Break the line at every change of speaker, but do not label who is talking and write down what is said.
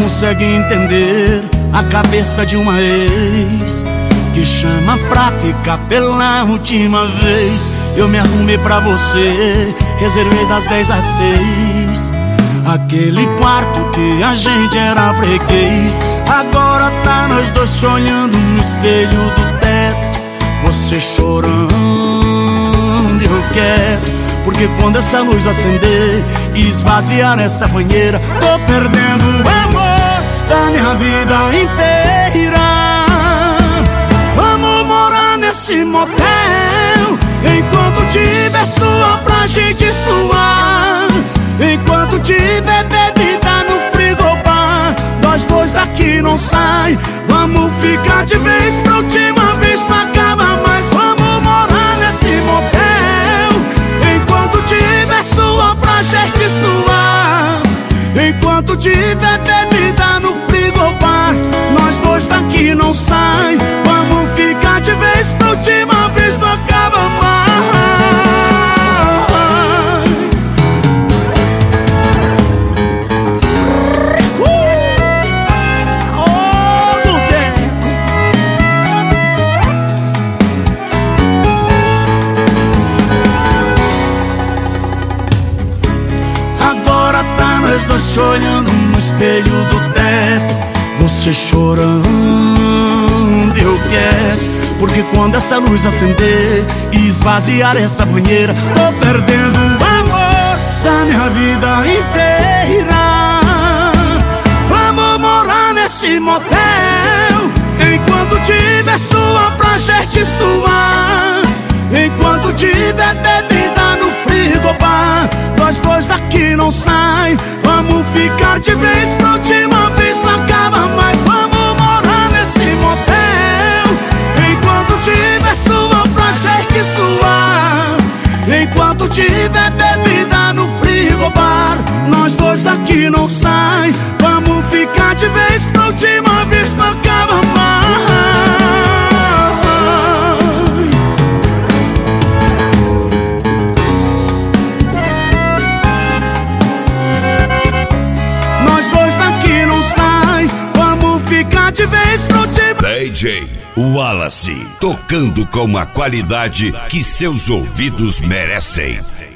consegue entender a cabeça de uma ex que chama pra ficar pela última vez. Eu me arrumei pra você, reservei das 10 às 6 aquele quarto que a gente era freguês. Agora tá nós dois se olhando no espelho do teto, você chorando e eu quieto, porque quando essa luz acender e esvaziar essa banheira, tô perdendo o amor da minha vida inteira. Vamos morar nesse motel, enquanto tiver suor pra gente suar, enquanto tiver bebida no frigobar, nós dois daqui não sai. Vamos ficar de vez pra última vez, não acaba mais. Vamos morar nesse motel, enquanto tiver suor pra gente suar, enquanto tiver bebida no frigobar, nós dois daqui não sai. Vamos ficar de vez pra última vez, não acaba mais. Agora tá nós dois se olhando no espelho do teto, você chorando e eu quieto, porque quando essa luz acender e esvaziar essa banheira, tô perdendo o amor da minha vida inteira. Vamos morar nesse motel, enquanto tiver suor pra gente suar, enquanto tiver bebida no frigobar, nós dois daqui não sai. Vamos ficar de vez pra última vez, não acaba mais. Vamos morar nesse motel, enquanto tiver suor pra gente suar, enquanto tiver bebida no frigobar, nós dois daqui não sai. Vamos ficar de vez pra última vez, não acaba mais. Nós dois daqui não sai. Vamos ficar de vez pra última.
DJ Wallace, tocando com a qualidade que seus ouvidos merecem.